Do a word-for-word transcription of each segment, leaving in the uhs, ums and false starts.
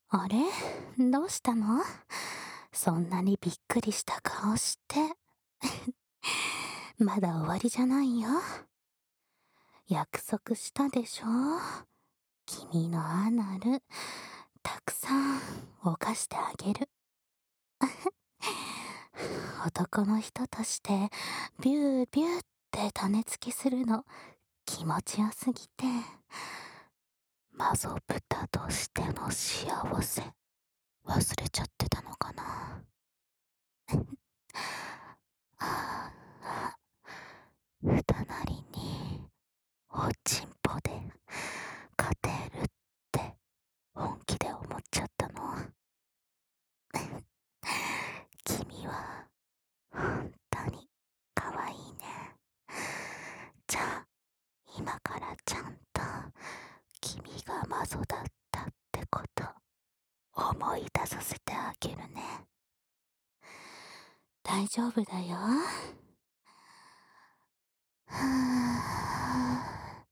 あれ、どうしたの？そんなにびっくりした顔して。まだ終わりじゃないよ。約束したでしょ？君のアナル、たくさん犯してあげる。男の人としてビュービューって種付きするの気持ちよすぎて、マゾ豚としての幸せ忘れちゃってたのかな。ああ、ふたなりにおちんぽで勝てるって本気で思っちゃったの？君は本当に可愛いね。じゃあ今からちゃんと君がマゾだったってこと思い出させてあげるね。大丈夫だよ。はあ、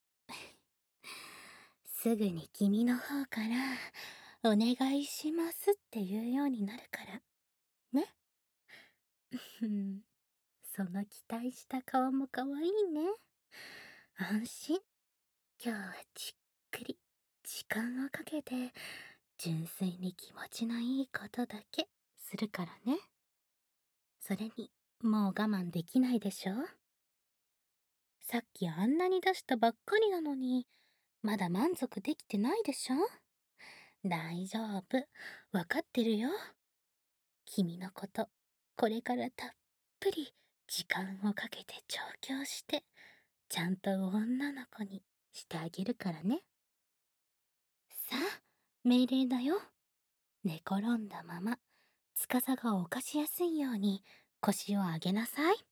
すぐに君の方からお願いしますって言うようになるからね。うん、その期待した顔も可愛いね。安心。今日はじっくり時間をかけて純粋に気持ちのいいことだけするからね。それにもう我慢できないでしょ？さっきあんなに出したばっかりなのにまだ満足できてないでしょ？大丈夫。わかってるよ。君のこと、これからたっぷり時間をかけて調教して、ちゃんと女の子にしてあげるからね。さあ、命令だよ。寝転んだまま、司が犯しやすいように腰を上げなさい。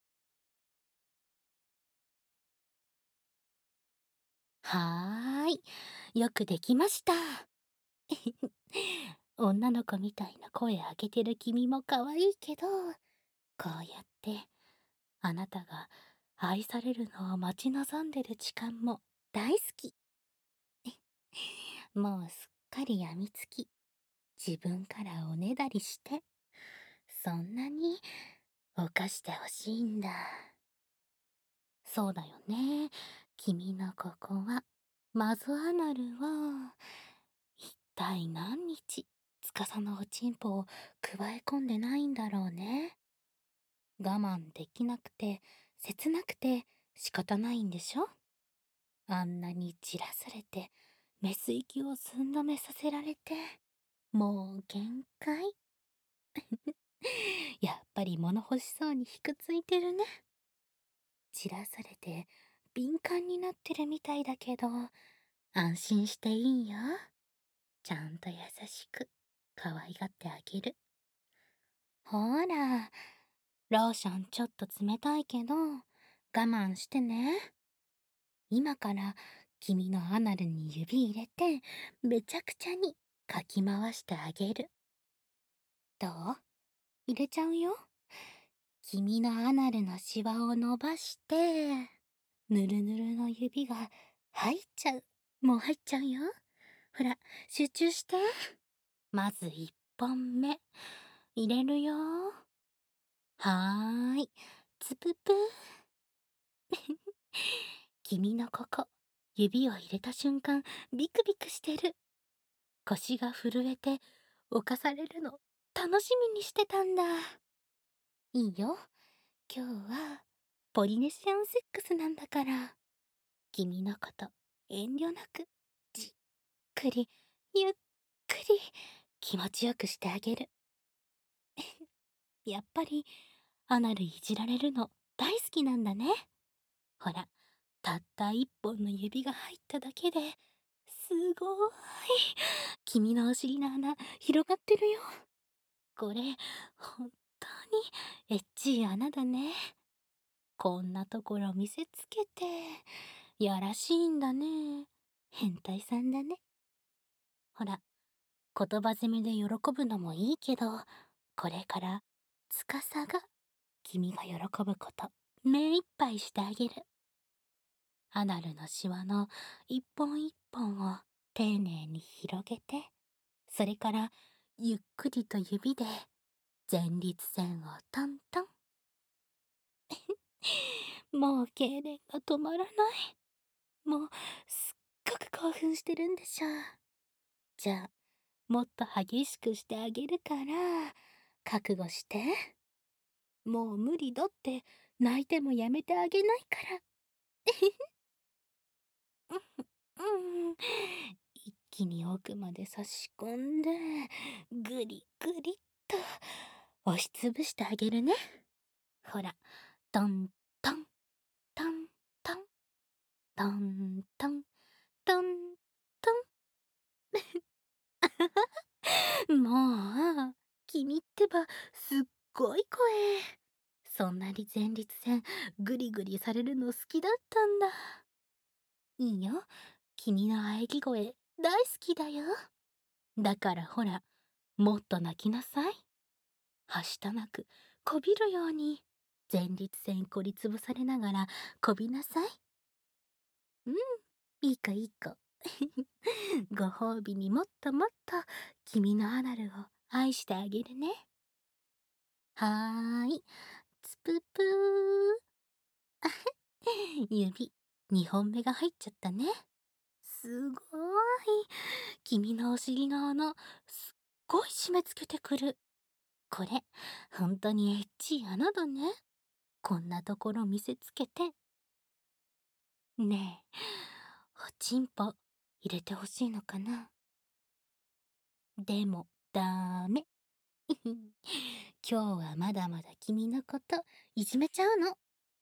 はーい。よくできました。女の子みたいな声上げてる君も可愛いけど、こうやってあなたが愛されるのを待ち望んでる時間も大好き。もうすっかり病みつき、自分からおねだりして、そんなに犯してほしいんだ。そうだよね。君のここは、マゾアナルは、一体何日、司のおちんぽをくわえ込んでないんだろうね。我慢できなくて、切なくて仕方ないんでしょ？あんなにじらされて、メス息を寸止めさせられて、もう限界。やっぱり物欲しそうにひくついてるね。散らされて敏感になってるみたいだけど、安心していいよ。ちゃんと優しく可愛がってあげる。ほら、ローションちょっと冷たいけど、我慢してね。今から君のアナルに指入れて、めちゃくちゃにかき回してあげる。どう？入れちゃうよ。君のアナルのシワを伸ばして、ぬるぬるの指が入っちゃう。もう入っちゃうよ。ほら、集中して。まず一本目。入れるよ。はーい。つぷぷ。君のここ、指を入れた瞬間、ビクビクしてる。腰が震えて、犯されるの、楽しみにしてたんだ。いいよ。今日は、ポリネシアンセックスなんだから。君のこと、遠慮なく、じっくり、ゆっくり、気持ちよくしてあげる。やっぱり、アナルいじられるの大好きなんだね。ほら、たった一本の指が入っただけで、すごーい。君のお尻の穴、広がってるよ。これ、本当に、エッチい穴だね。こんなところ見せつけて、やらしいんだね。変態さんだね。ほら、言葉攻めで喜ぶのもいいけど、これから、司が、君が喜ぶこと、目いっぱいしてあげる。アナルのシワの一本一本を丁寧に広げて、 それからゆっくりと指で前立腺をトントン。もう痙攣が止まらない。もうすっごく興奮してるんでしょう。じゃあもっと激しくしてあげるから覚悟して。もう無理だって泣いてもやめてあげないから。うん、一気に奥まで差し込んでぐりぐりっと押しつぶしてあげるね。ほら、トントントントントントントントン。もう君ってばすっごい声。そんなに前立腺グリグリされるの好きだったんだ。いいよ、君の喘ぎ声大好きだよ。だからほら、もっと泣きなさい。はしたなくこびるように前立腺こりつぶされながらこびなさい。うん、いい子いい子。ご褒美にもっともっと君のアナルを愛してあげるね。はーい、つぷぷー。指にほんめが入っちゃったね。すごーい。君のお尻の穴すっごい締め付けてくる。これほんとにエッチい穴だね。こんなところ見せつけて。ねえ、おちんぽ入れてほしいのかな。でもダメ。今日はまだまだ君のこといじめちゃうの。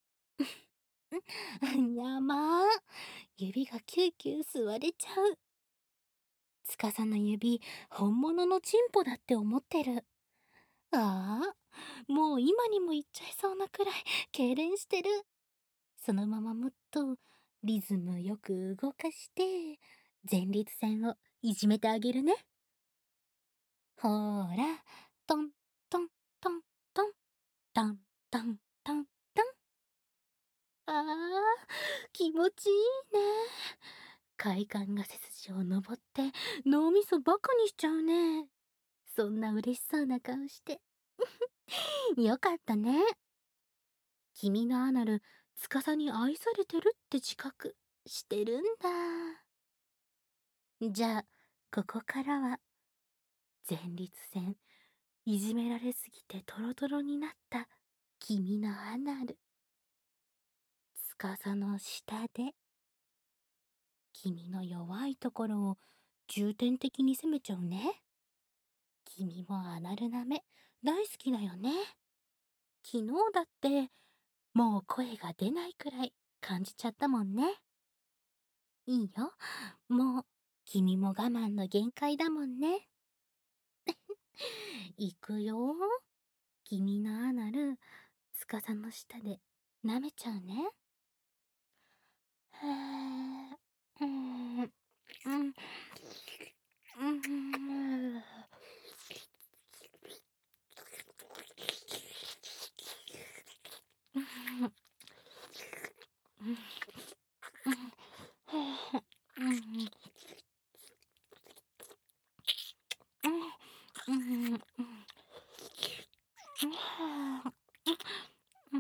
やまー。指がキューキュー吸われちゃう。つかさの指本物のチンポだって思ってる。ああ、もう今にも言っちゃいそうなくらい痙攣してる。そのままもっとリズムよく動かして前立腺をいじめてあげるね。ほーら、トントントントントントントントン。あー、気持ちいいね。快感が背筋を登って脳みそバカにしちゃうね。そんな嬉しそうな顔して。よかったね。君のアナル、司に愛されてるって自覚してるんだ。じゃあ、ここからは、前立腺、いじめられすぎてトロトロになった君のアナル。司の下で、君の弱いところを重点的に攻めちゃうね。君もアナル舐め大好きだよね。昨日だって、もう声が出ないくらい感じちゃったもんね。いいよ。もう、君も我慢の限界だもんね。いくよ。君のアナル、司の下で舐めちゃうね。へー、うーん、うん、うん、うん、うん、うん、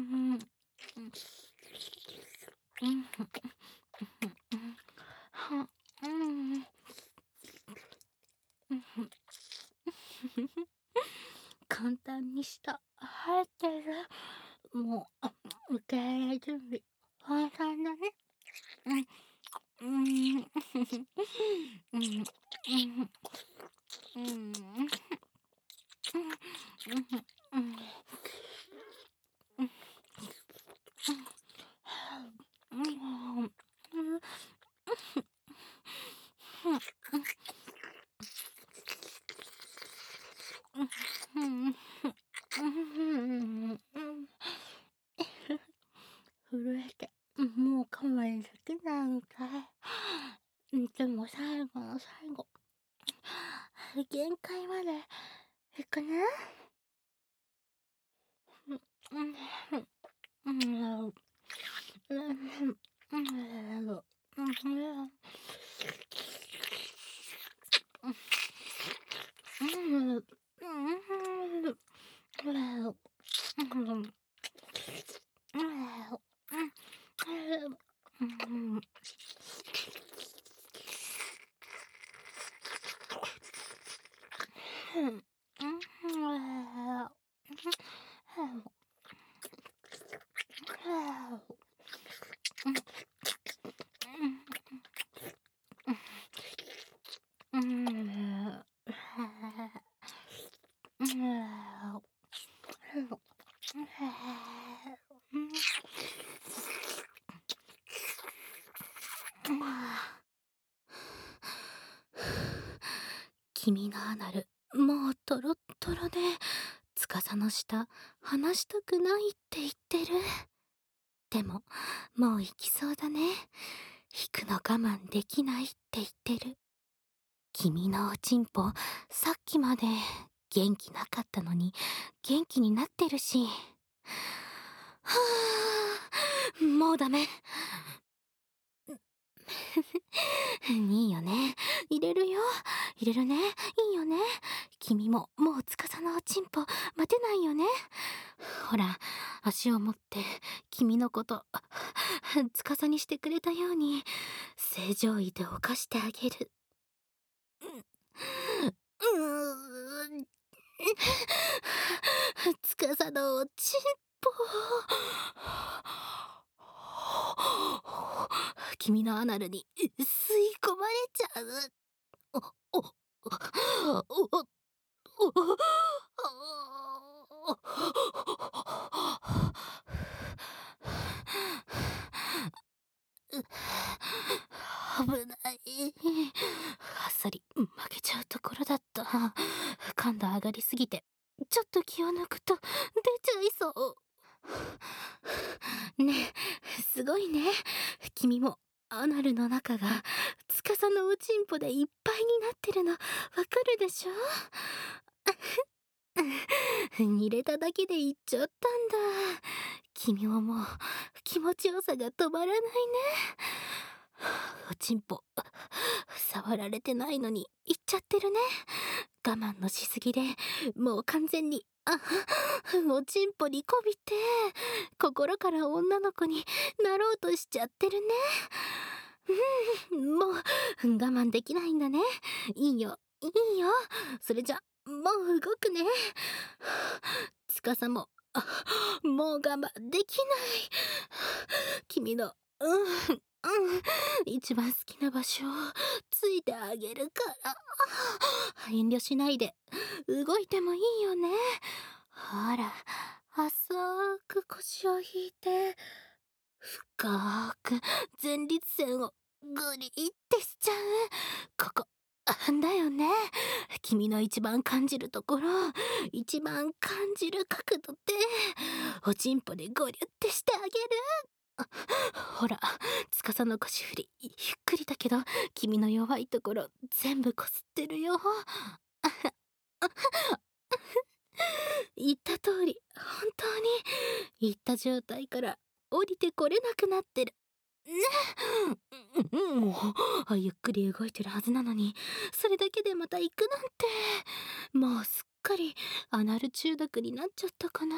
簡単にした生えてる。もう受け入れ準備万端だね。うん、うん、うん、うん、うん、うん、震えてもう我慢できないみたい。でも最後の最後、限界までいくね。うん、うん、うん、うん、うん、 君のアナル、もうトロットロで、司の下、離したくないって言ってる。でも、もう行きそうだね。引くの我慢できないって言ってる。君のおちんぽ、さっきまで元気なかったのに、元気になってるし。はぁ、もうダメ。いいよね。入れるよ。入れるね。いいよね。君ももう司のおちんぽ待てないよね。ほら、足を持って君のこと司にしてくれたように正常位で犯してあげる。うーん。司のおちんぽ。君のアナルに吸い込まれちゃう。お、お、お、お、お、危ない。あっさり負けちゃうところだった。感度上がりすぎて、ちょっと気を抜くと出ちゃいそう。ねえ、すごいね。君もアナルの中が司のおちんぽでいっぱいになってるのわかるでしょ？入れただけで言っちゃったんだ。君ももう気持ちよさが止まらないね。おちんぽ触られてないのに言っちゃってるね。我慢のしすぎでもう完全にあおちんぽにこびて心から女の子になろうとしちゃってるね。もう我慢できないんだね。いいよいいよ。それじゃもう動くね。司ももう我慢できない。君のうんうん一番好きな場所をついてあげるから遠慮しないで動いてもいいよね。ほら浅く腰を引いて深く前立腺をグリってしちゃう。ここだよね。君の一番感じるところ、一番感じる角度でおちんぽでゴリュってしてあげる。ほら司の腰振りゆっくりだけど君の弱いところ全部こすってるよ。言った通り本当に言った状態から降りてこれなくなってるね。もうゆっくり動いてるはずなのにそれだけでまた行くなんてもうすっかりアナル中毒になっちゃったかな。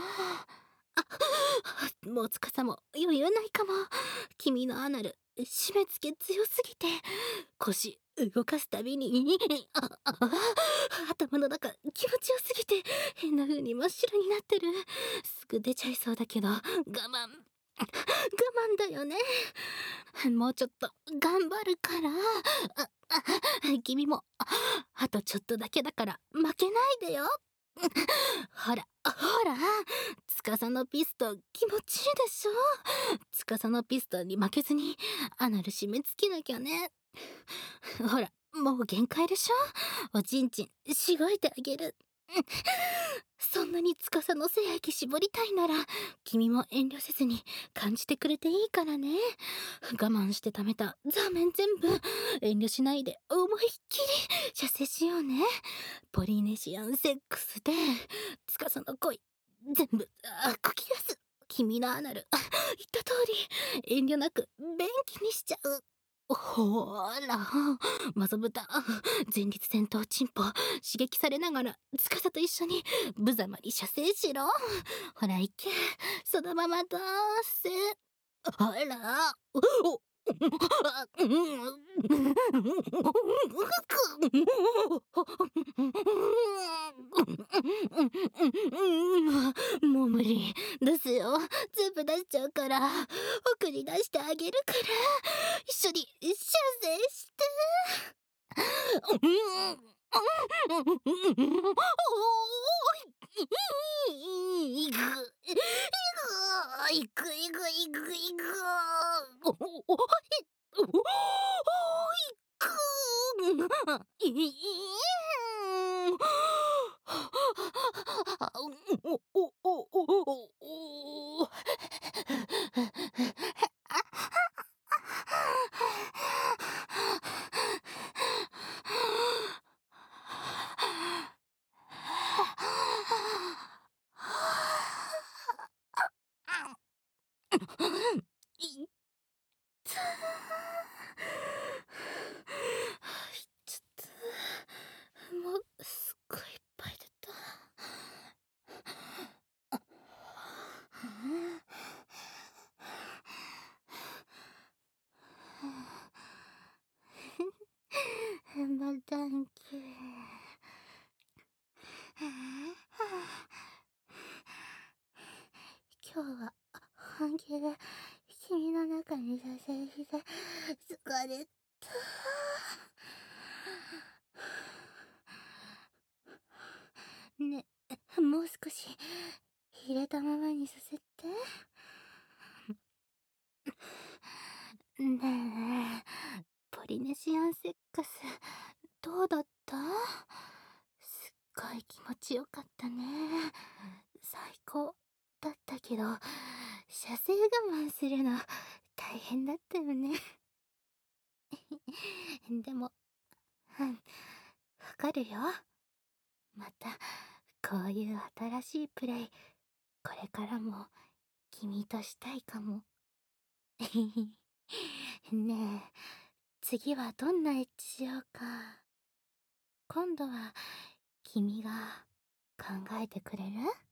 あもう司も余裕ないかも。君のアナル締め付け強すぎて腰動かすたびにああ頭の中気持ちよすぎて変な風に真っ白になってる。すぐ出ちゃいそうだけど我慢我慢だよね。もうちょっと頑張るからああ君もあとちょっとだけだから負けないでよ。ほらほら司のピストン気持ちいいでしょ。司のピストンに負けずにアナル締め付けなきゃね。ほらもう限界でしょ。おちんちんしごいてあげる。そんなに司の精液絞りたいなら君も遠慮せずに感じてくれていいからね。我慢して貯めたザーメン全部遠慮しないで思いっきり射精しようね。ポリネシアンセックスで司の恋全部あこき出す。君のアナル言った通り遠慮なく便器にしちゃう。ほーらマゾブタ前立腺とチンポ刺激されながら司と一緒に無様に射精しろ。ほら行けそのまま出せ。ほらおおもう無理。出すよ。全部出しちゃうから。送り出してあげるから。一緒に射精して。いく。いくいくいくいく。おおおおいく。いい。おおおおお。いったちょっともうすっごいいっぱい出た。またんきゅう。今日は本気で君の中に射精して疲れた。ね、もう少し入れたままにさせて。ねえねえ、ポリネシアンセックスどうだった？すっごい気持ちよかったね。最高だったけど、射精我慢するの大変だったよね。でも、うん、わかるよ。また、こういう新しいプレイ、これからも君としたいかも。ねえ、次はどんなエッチしようか。今度は君が考えてくれる？